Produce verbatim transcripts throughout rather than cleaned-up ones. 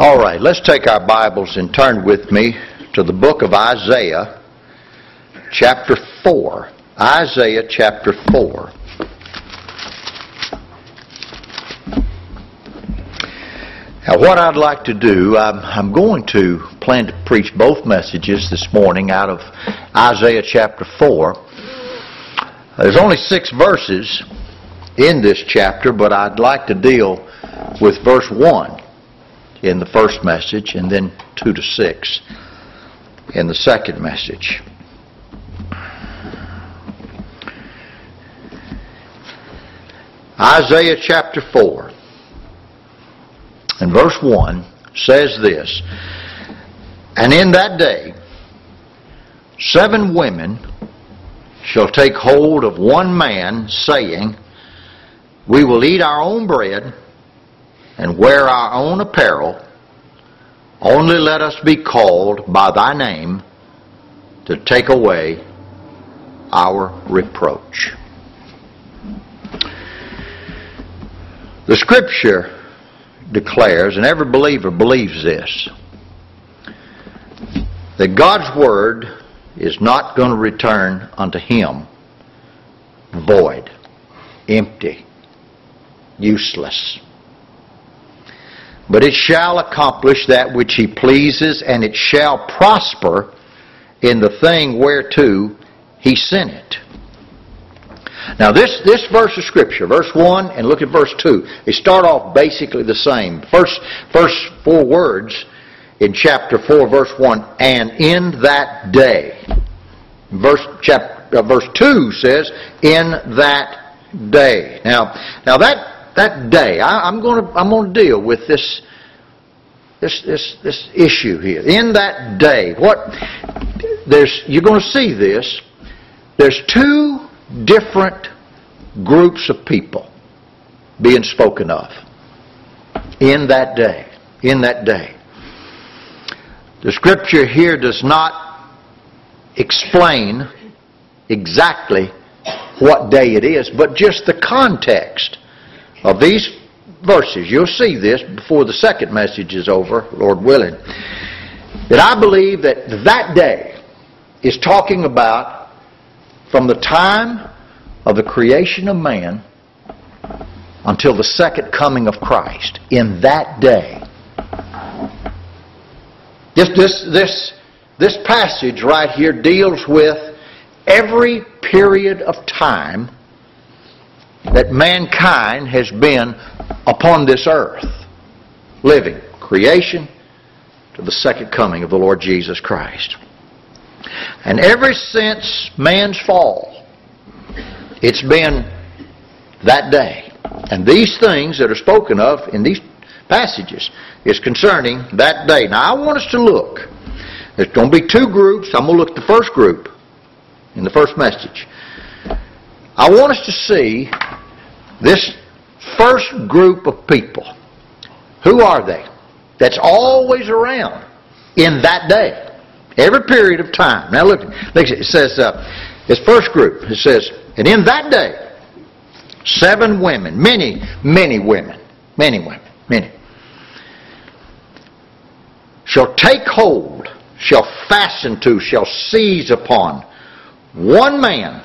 All right, let's take our Bibles and turn with me to the book of Isaiah, chapter four. Isaiah chapter four. Now, what I'd like to do, I'm, I'm going to plan to preach both messages this morning out of Isaiah chapter four. There's only six verses in this chapter, but I'd like to deal with verse one in the first message, and then two to six in the second message. Isaiah chapter four and verse one says this: "And in that day seven women shall take hold of one man, saying, We will eat our own bread and wear our own apparel. Only let us be called by thy name to take away our reproach." The Scripture declares, and every believer believes this, that God's Word is not going to return unto Him void, empty, useless. But it shall accomplish that which He pleases, and it shall prosper in the thing whereto He sent it. Now this, this verse of Scripture, verse one and look at verse two, they start off basically the same. First, first four words in chapter four, verse one, "and in that day." Verse, chapter, uh, verse two says, "in that day." Now, now that That day, I, I'm going to I'm going to deal with this this this this issue here. In that day, what there's you're going to see this. There's two different groups of people being spoken of. In that day, in that day, the Scripture here does not explain exactly what day it is, but just the context of these verses. You'll see this before the second message is over, Lord willing, that I believe that that day is talking about from the time of the creation of man until the second coming of Christ. In that day. This, this, this, this passage right here deals with every period of time that mankind has been upon this earth, living, creation to the second coming of the Lord Jesus Christ. And ever since man's fall, it's been that day. And these things that are spoken of in these passages is concerning that day. Now I want us to look. There's going to be two groups. I'm going to look at the first group in the first message. I want us to see this first group of people. Who are they? That's always around in that day. Every period of time. Now look, look it says, uh, this first group, it says, "And in that day, seven women, many, many women, many women, many, shall take hold, shall fasten to, shall seize upon one man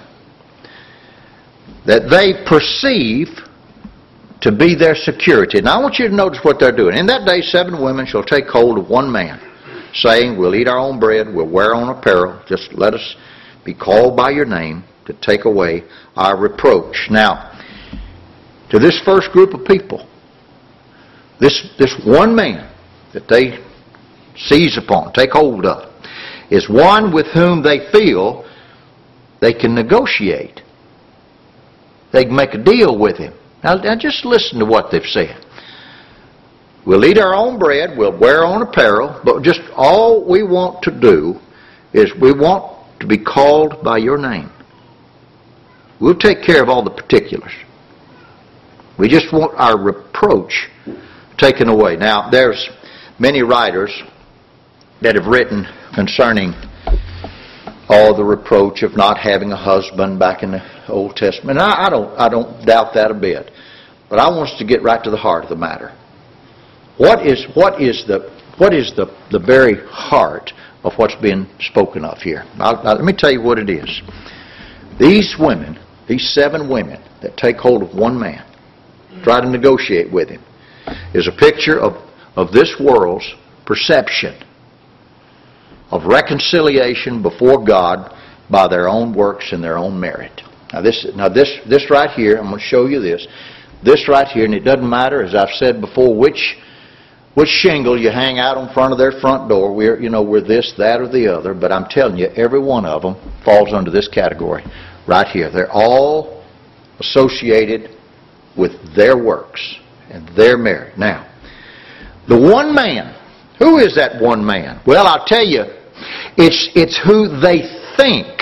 that they perceive to be their security." Now I want you to notice what they're doing. "In that day seven women shall take hold of one man, saying, We'll eat our own bread, we'll wear our own apparel, just let us be called by your name to take away our reproach." Now, to this first group of people, this, this one man that they seize upon, take hold of, is one with whom they feel they can negotiate. They can make a deal with him. Now, now just listen to what they've said. "We'll eat our own bread, we'll wear our own apparel, but just all we want to do is we want to be called by your name. We'll take care of all the particulars. We just want our reproach taken away." Now, there's many writers that have written concerning all the reproach of not having a husband back in the Old Testament. I, I don't I don't doubt that a bit. But I want us to get right to the heart of the matter. What is what is the what is the, the very heart of what's being spoken of here? Now, now, let me tell you what it is. These women, these seven women that take hold of one man, try to negotiate with him, is a picture of, of this world's perception of reconciliation before God by their own works and their own merit. Now this, now this, this right here, I'm going to show you this. This right here, and it doesn't matter, as I've said before, which which shingle you hang out in front of their front door. We're, you know, we're this, that, or the other. But I'm telling you, every one of them falls under this category right here. They're all associated with their works and their merit. Now, the one man, who is that one man? Well, I'll tell you, it's it's who they think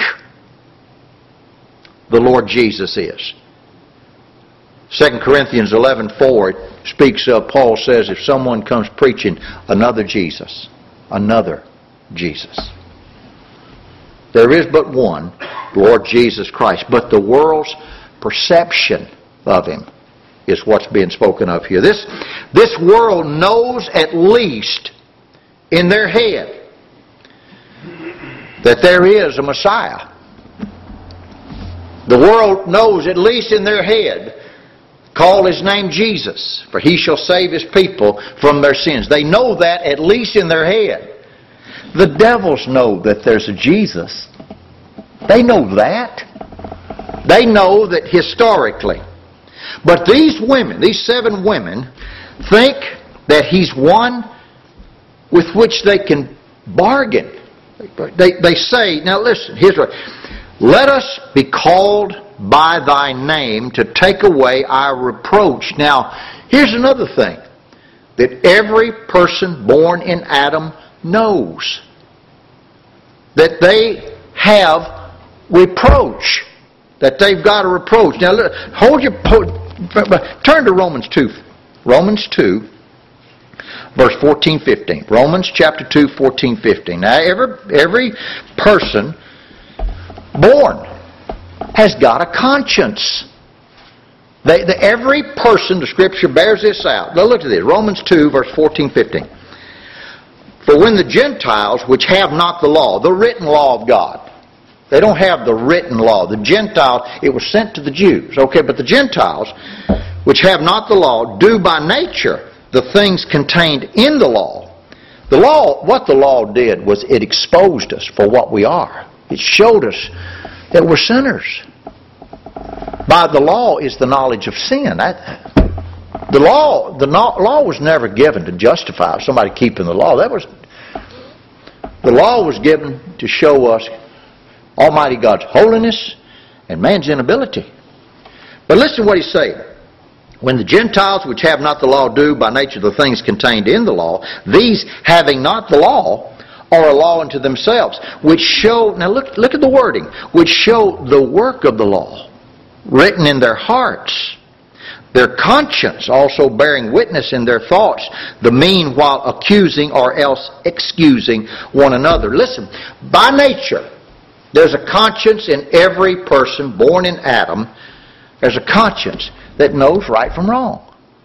the Lord Jesus is. Second Corinthians eleven four speaks of, Paul says, if someone comes preaching another Jesus, another Jesus. There is but one, Lord Jesus Christ. But the world's perception of Him is what's being spoken of here. This, this world knows at least in their head that there is a Messiah. The world knows at least in their head, call His name Jesus, for He shall save His people from their sins. They know that at least in their head. The devils know that there's a Jesus. They know that. They know that historically. But these women, these seven women, think that He's one with which they can bargain. They, they say, now listen, here's what. Let us be called by Thy name to take away our reproach. Now, here's another thing that every person born in Adam knows. That they have reproach. That they've got a reproach. Now, look, hold your... Turn to Romans two. Romans two, verse fourteen, fifteen. Romans chapter two, fourteen, fifteen. Now, every, every person born has got a conscience. They, the, every person, the Scripture bears this out. Now look at this. Romans two, verse fourteen, fifteen. For when the Gentiles, which have not the law, the written law of God, they don't have the written law. The Gentiles, it was sent to the Jews. Okay, but the Gentiles, which have not the law, do by nature the things contained in the law. The law, what the law did was it exposed us for what we are. It showed us that we're sinners. By the law is the knowledge of sin. That, the law, the law was never given to justify somebody keeping the law. That was the law was given to show us Almighty God's holiness and man's inability. But listen to what he's saying. When the Gentiles which have not the law do by nature the things contained in the law, these having not the law are a law unto themselves, which show, now look, look at the wording, which show the work of the law written in their hearts, their conscience also bearing witness in their thoughts, the meanwhile accusing or else excusing one another. Listen, by nature, there's a conscience in every person born in Adam. There's a conscience that knows right from wrong.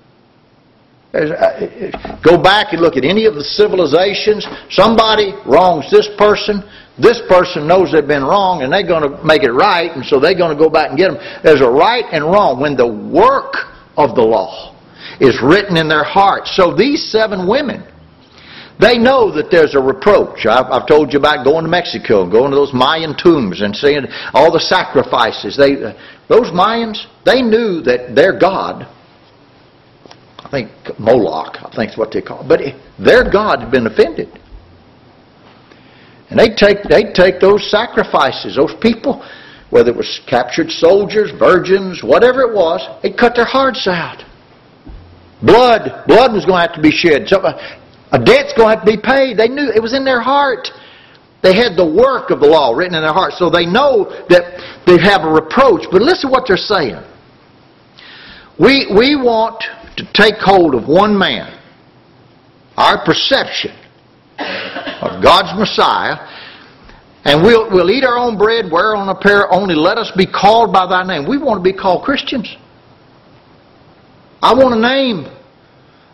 Go back and look at any of the civilizations. Somebody wrongs this person. This person knows they've been wrong and they're going to make it right, and so they're going to go back and get them. There's a right and wrong when the work of the law is written in their hearts. So these seven women, they know that there's a reproach. I've, I've told you about going to Mexico and going to those Mayan tombs and seeing all the sacrifices. They, those Mayans, they knew that their God, I think Moloch, I think is what they call it, but their God had been offended. And they'd take, they'd take those sacrifices, those people, whether it was captured soldiers, virgins, whatever it was, they'd cut their hearts out. Blood, blood was going to have to be shed. So, a debt's going to have to be paid. They knew it was in their heart. They had the work of the law written in their heart. So they know that they have a reproach. But listen to what they're saying. We, we want to take hold of one man, our perception of God's Messiah, and we'll, we'll eat our own bread, wear on a pair, only let us be called by Thy name. We want to be called Christians. I want a name.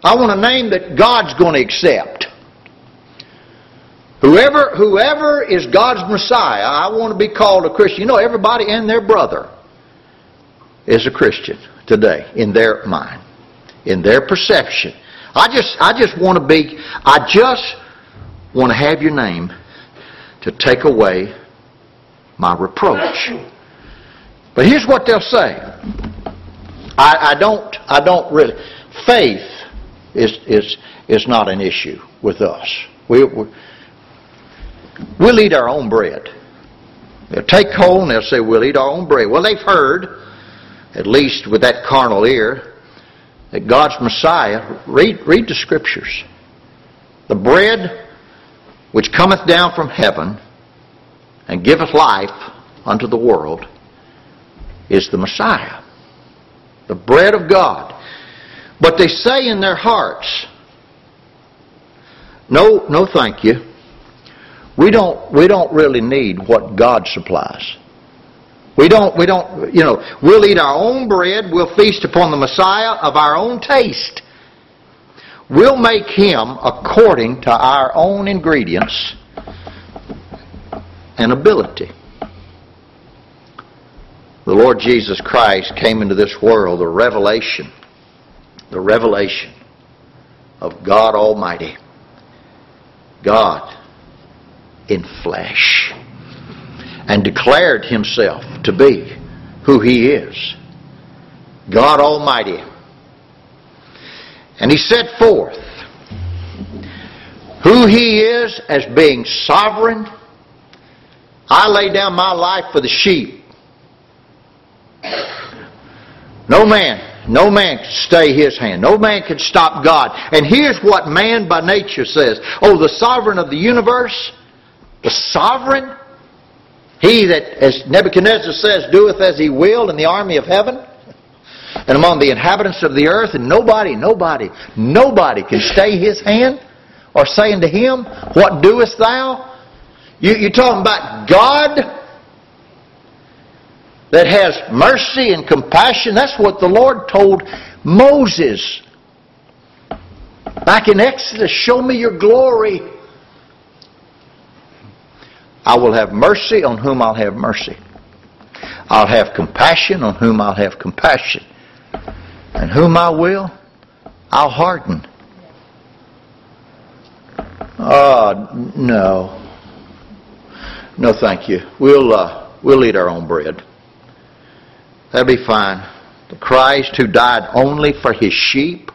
I want a name that God's going to accept. Whoever, whoever is God's Messiah, I want to be called a Christian. You know, everybody and their brother is a Christian today in their mind, in their perception. I just, I just want to be, I just want to have your name to take away my reproach. But here's what they'll say. I, I don't, I don't really, faith is, is, is not an issue with us. We, we, we'll eat our own bread. They'll take hold and they'll say, we'll eat our own bread. Well, they've heard, at least with that carnal ear, that God's Messiah, read, read the Scriptures. The bread which cometh down from heaven and giveth life unto the world is the Messiah, the bread of God. But they say in their hearts, no, no thank you. We don't, we don't really need what God supplies. We don't, we don't, you know, we'll eat our own bread, we'll feast upon the Messiah of our own taste. We'll make Him according to our own ingredients and ability. The Lord Jesus Christ came into this world, the revelation, the revelation of God Almighty. God in flesh. And declared Himself to be who He is. God Almighty. And He set forth who He is as being sovereign. I lay down my life for the sheep. No man, no man can stay His hand. No man can stop God. And here's what man by nature says. Oh, the sovereign of the universe, the sovereign, He that, as Nebuchadnezzar says, doeth as he will in the army of heaven and among the inhabitants of the earth, and nobody, nobody, nobody can stay His hand or say unto Him, what doest thou? You, you're talking about God that has mercy and compassion. That's what the Lord told Moses back in Exodus. Show me your glory. I will have mercy on whom I'll have mercy. I'll have compassion on whom I'll have compassion. And whom I will, I'll harden. Oh, no. No, thank you. We'll, uh, we'll eat our own bread. That'll be fine. The Christ who died only for His sheep.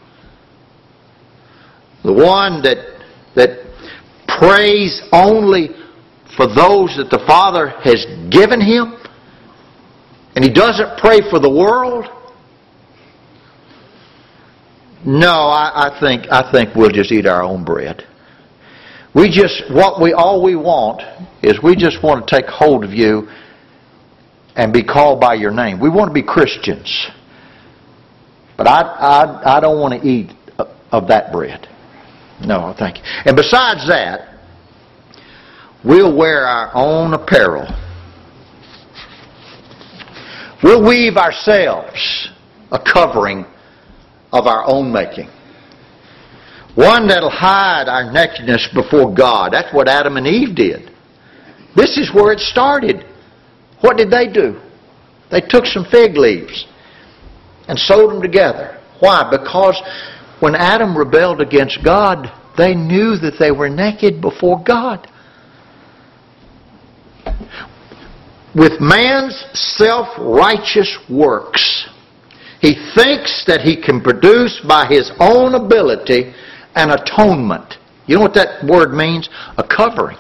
The one that, that prays only for those that the Father has given Him. And He doesn't pray for the world. No, I, I think I think we'll just eat our own bread. We just what we all we want is we just want to take hold of you and be called by your name. We want to be Christians. But I I, I don't want to eat of that bread. No, thank you. And besides that, we'll wear our own apparel. We'll weave ourselves a covering of our own making. One that'll hide our nakedness before God. That's what Adam and Eve did. This is where it started. What did they do? They took some fig leaves and sewed them together. Why? Because when Adam rebelled against God, they knew that they were naked before God. With man's self-righteous works, he thinks that he can produce by his own ability an atonement. You know what that word means? A covering.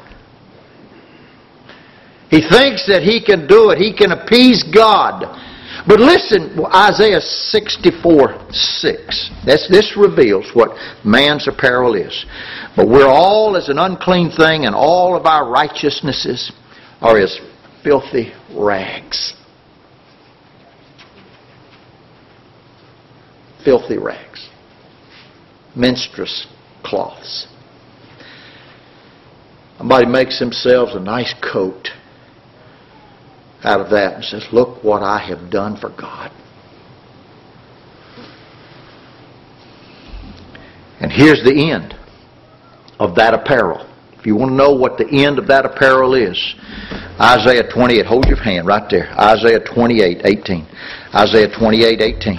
He thinks that he can do it. He can appease God. But listen, Isaiah sixty-four six. This, this reveals what man's apparel is. But we're all as an unclean thing, and all of our righteousnesses are as filthy rags. Filthy rags. Menstruous cloths. Somebody makes themselves a nice coat out of that and says, look what I have done for God. And here's the end of that apparel. If you want to know what the end of that apparel is, Isaiah twenty-eight, hold your hand right there. Isaiah twenty-eight, eighteen. Isaiah twenty-eight, eighteen.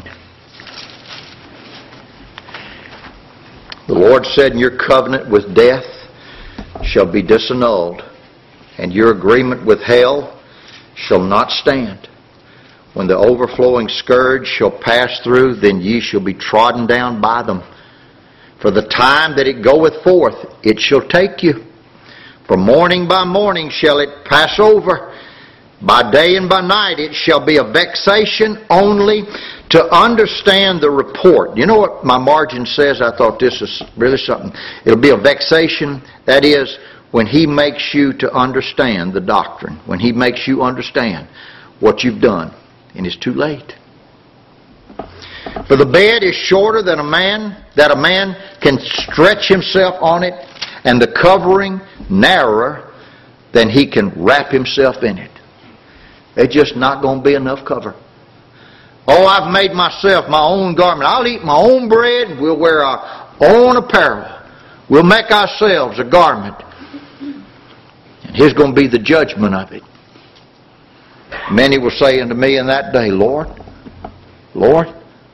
The Lord said, your covenant with death shall be disannulled, and your agreement with hell shall not stand. When the overflowing scourge shall pass through, then ye shall be trodden down by them. For the time that it goeth forth, it shall take you. For morning by morning shall it pass over. By day and by night it shall be a vexation only to understand the report. You know what my margin says? I thought this is really something. It'll be a vexation, that is, when He makes you to understand the doctrine. When He makes you understand what you've done. And it's too late. For the bed is shorter than a man, that a man can stretch himself on it, and the covering narrower than he can wrap himself in it. It's just not going to be enough cover. Oh, I've made myself my own garment. I'll eat my own bread, and we'll wear our own apparel. We'll make ourselves a garment. And here's going to be the judgment of it. Many will say unto me in that day, Lord, Lord,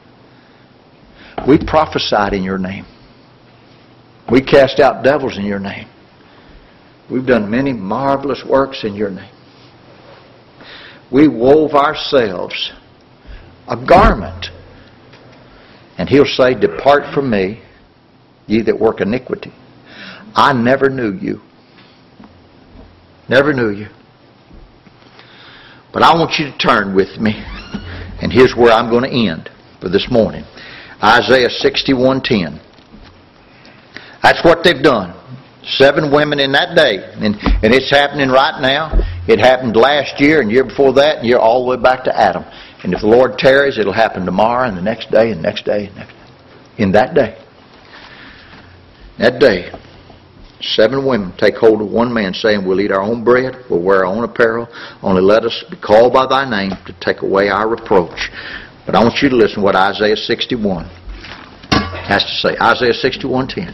we prophesied in your name. We cast out devils in your name. We've done many marvelous works in your name. We wove ourselves a garment. And He'll say, depart from me, ye that work iniquity. I never knew you. Never knew you. But I want you to turn with me. And here's where I'm going to end for this morning. Isaiah sixty-one ten. That's what they've done. Seven women in that day. And, and it's happening right now. It happened last year and year before that and year all the way back to Adam. And if the Lord tarries, it'll happen tomorrow and the next day and next day and next day. In that day. That day. Seven women take hold of one man saying, we'll eat our own bread, we'll wear our own apparel, only let us be called by thy name to take away our reproach. But I want you to listen to what Isaiah sixty-one has to say. Isaiah sixty-one ten.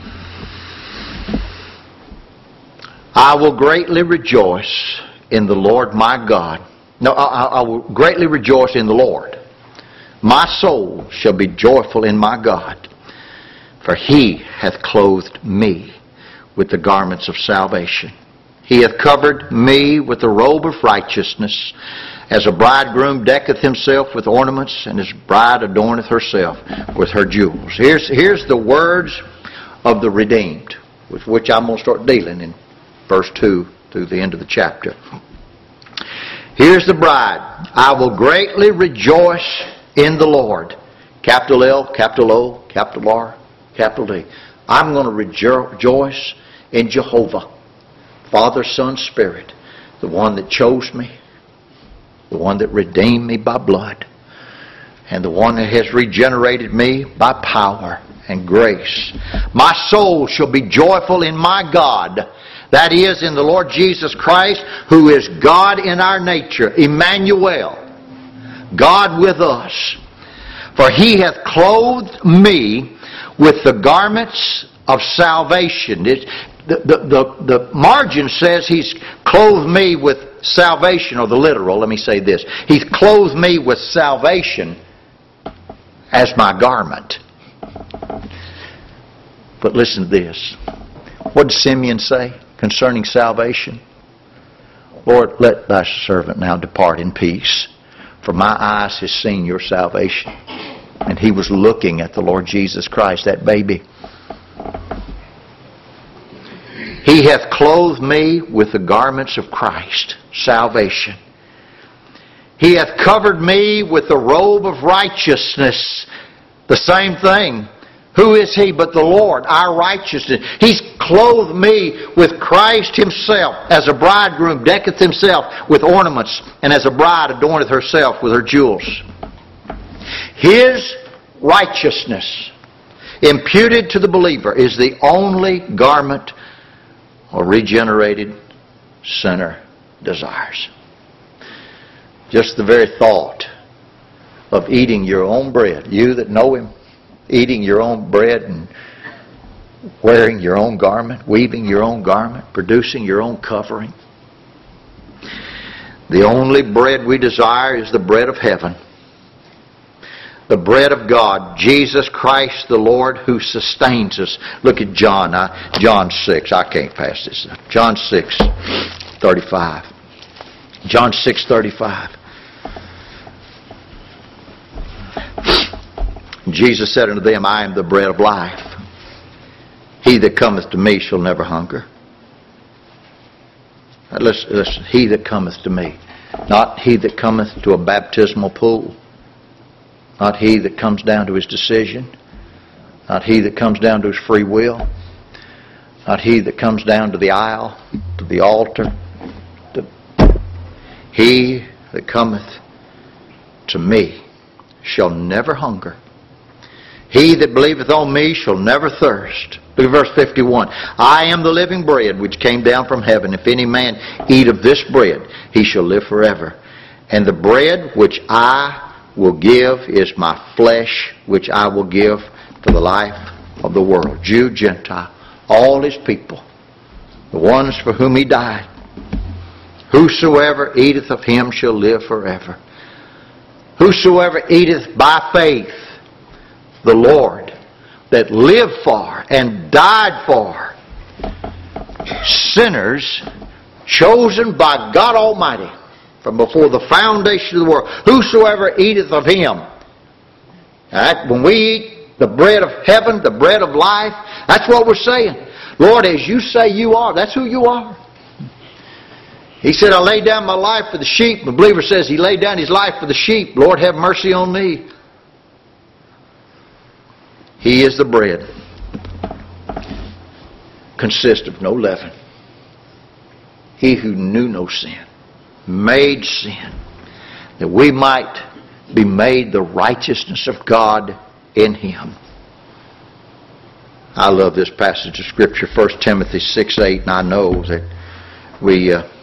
I will greatly rejoice in the Lord my God. No, I, I will greatly rejoice in the Lord. My soul shall be joyful in my God, for He hath clothed me with the garments of salvation. He hath covered me with the robe of righteousness, as a bridegroom decketh himself with ornaments, and his bride adorneth herself with her jewels. Here's, here's the words of the redeemed, with which I'm going to start dealing in verse two through the end of the chapter. Here's the bride. I will greatly rejoice in the Lord. Capital L, capital O, capital R, capital D. I'm going to rejoice in Jehovah, Father, Son, Spirit, the one that chose me, the one that redeemed me by blood, and the one that has regenerated me by power and grace. My soul shall be joyful in my God, that is, in the Lord Jesus Christ, who is God in our nature, Emmanuel, God with us. For He hath clothed me with the garments of salvation. It, the, the, the, the margin says He's clothed me with salvation, or the literal, let me say this. He's clothed me with salvation as my garment. But listen to this. What did Simeon say concerning salvation? Lord, let thy servant now depart in peace, for my eyes has seen your salvation. And he was looking at the Lord Jesus Christ, that baby. He hath clothed me with the garments of Christ, salvation. He hath covered me with the robe of righteousness. The same thing. Who is He but the Lord, our righteousness? He's clothed me with Christ Himself, as a bridegroom decketh himself with ornaments, and as a bride adorneth herself with her jewels. His righteousness imputed to the believer is the only garment a regenerated sinner desires. Just the very thought of eating your own bread, you that know Him, eating your own bread and wearing your own garment, weaving your own garment, producing your own covering. The only bread we desire is the bread of heaven. The bread of God, Jesus Christ the Lord, who sustains us. Look at John, I, John six. I can't pass this. John six, thirty-five. John six, thirty-five. Jesus said unto them, I am the bread of life. He that cometh to me shall never hunger. Listen, listen, he that cometh to me. Not he that cometh to a baptismal pool. Not he that comes down to his decision. Not he that comes down to his free will. Not he that comes down to the aisle, to the altar. To he that cometh to me shall never hunger. He that believeth on me shall never thirst. Look at verse fifty-one. I am the living bread which came down from heaven. If any man eat of this bread, he shall live forever. And the bread which I will give is my flesh, which I will give for the life of the world. Jew, Gentile, all his people, the ones for whom he died. Whosoever eateth of him shall live forever. Whosoever eateth by faith the Lord, that lived for and died for sinners chosen by God Almighty from before the foundation of the world. Whosoever eateth of him. Right? When we eat the bread of heaven, the bread of life, that's what we're saying. Lord, as you say you are, that's who you are. He said, I lay down my life for the sheep. The believer says he laid down his life for the sheep. Lord, have mercy on me. He is the bread. Consists of no leaven. He who knew no sin, made sin, that we might be made the righteousness of God in Him. I love this passage of Scripture, First Timothy six eight, and I know that we, uh,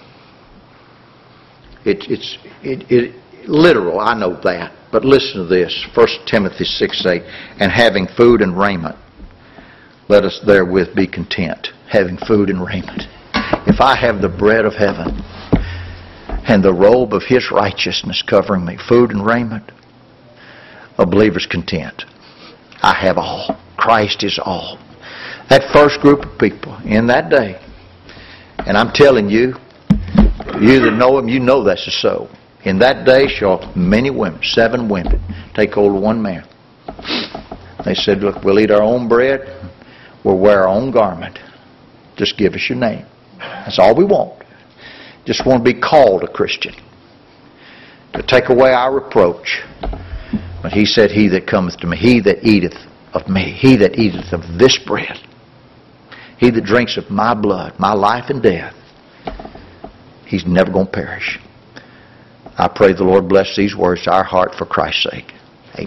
it, it's it, it, literal, I know that. But listen to this, First Timothy six eight, and having food and raiment, let us therewith be content. Having food and raiment. If I have the bread of heaven and the robe of His righteousness covering me, food and raiment, a believer's content. I have all. Christ is all. That first group of people in that day, and I'm telling you, you that know Him, you know that's so. In that day shall many women, seven women, take hold of one man. They said, look, we'll eat our own bread. We'll wear our own garment. Just give us your name. That's all we want. Just want to be called a Christian. To take away our reproach. But He said, he that cometh to me, he that eateth of me, he that eateth of this bread, he that drinks of my blood, my life and death, he's never going to perish. I pray the Lord bless these words to our heart for Christ's sake.